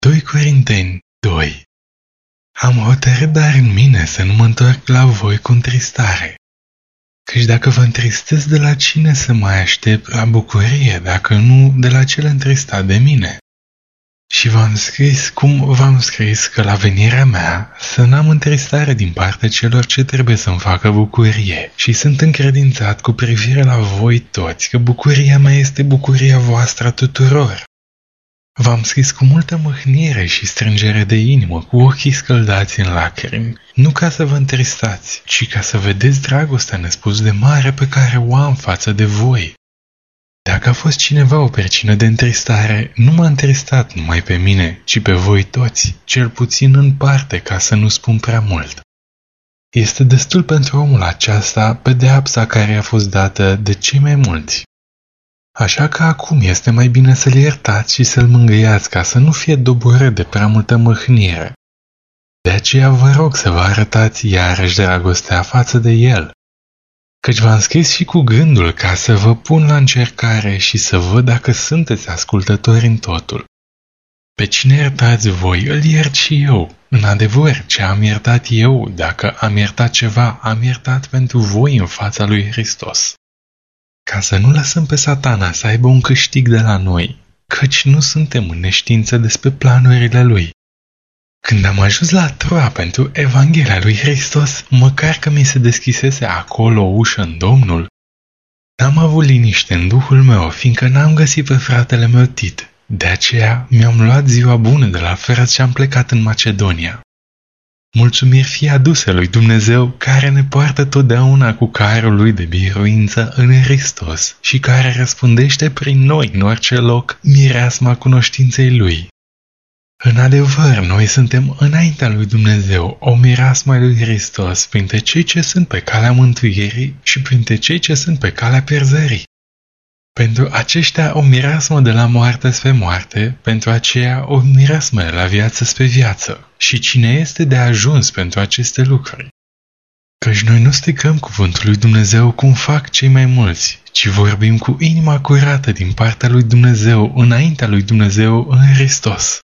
2 Corinteni 2. Am hotărât dar în mine să nu mă întorc la voi cu întristare. Căci dacă vă întristez, de la cine să mai aștept la bucurie, dacă nu de la cel întristat de mine? Și v-am scris cum v-am scris, că la venirea mea să n-am întristare din partea celor ce trebuie să-mi facă bucurie, și sunt încredințat cu privire la voi toți că bucuria mea este bucuria voastră a tuturor. V-am scris cu multă mâhnire și strângere de inimă, cu ochii scăldați în lacrimi, nu ca să vă întristați, ci ca să vedeți dragostea nespus de mare pe care o am față de voi. Dacă a fost cineva o percină de întristare, nu m-a întristat numai pe mine, ci pe voi toți, cel puțin în parte, ca să nu spun prea mult. Este destul pentru omul aceasta pedeapsa care a fost dată de cei mai mulți. Așa că acum este mai bine să-l iertați și să-l mângâiați, ca să nu fie doborât de prea multă mâhnire. De aceea vă rog să vă arătați iarăși dragostea față de el. Căci v-am scris și cu gândul ca să vă pun la încercare și să văd dacă sunteți ascultători în totul. Pe cine iertați voi, îl iert și eu. În adevăr, ce am iertat eu, dacă am iertat ceva, am iertat pentru voi în fața lui Hristos. Ca să nu lăsăm pe Satana să aibă un câștig de la noi, căci nu suntem în neștiință despre planurile lui. Când am ajuns la Troa pentru Evanghelia lui Hristos, măcar că mi se deschisese acolo o ușă în Domnul, n-am avut liniște în duhul meu, fiindcă n-am găsit pe fratele meu Tit. De aceea mi-am luat ziua bună de la frați și am plecat în Macedonia. Mulțumiri fie aduse lui Dumnezeu, care ne poartă totdeauna cu carul lui de biruință în Hristos și care răspundește prin noi în orice loc mireasma cunoștinței lui. În adevăr, noi suntem înaintea lui Dumnezeu o mireasmă lui Hristos printre cei ce sunt pe calea mântuirii și printre cei ce sunt pe calea pierzării. Pentru aceștia o mireasmă de la moarte spre moarte, pentru aceea o mireasmă de la viață spre viață. Și cine este de ajuns pentru aceste lucruri? Căci noi nu stricăm cuvântul lui Dumnezeu cum fac cei mai mulți, ci vorbim cu inima curată din partea lui Dumnezeu, înaintea lui Dumnezeu în Hristos.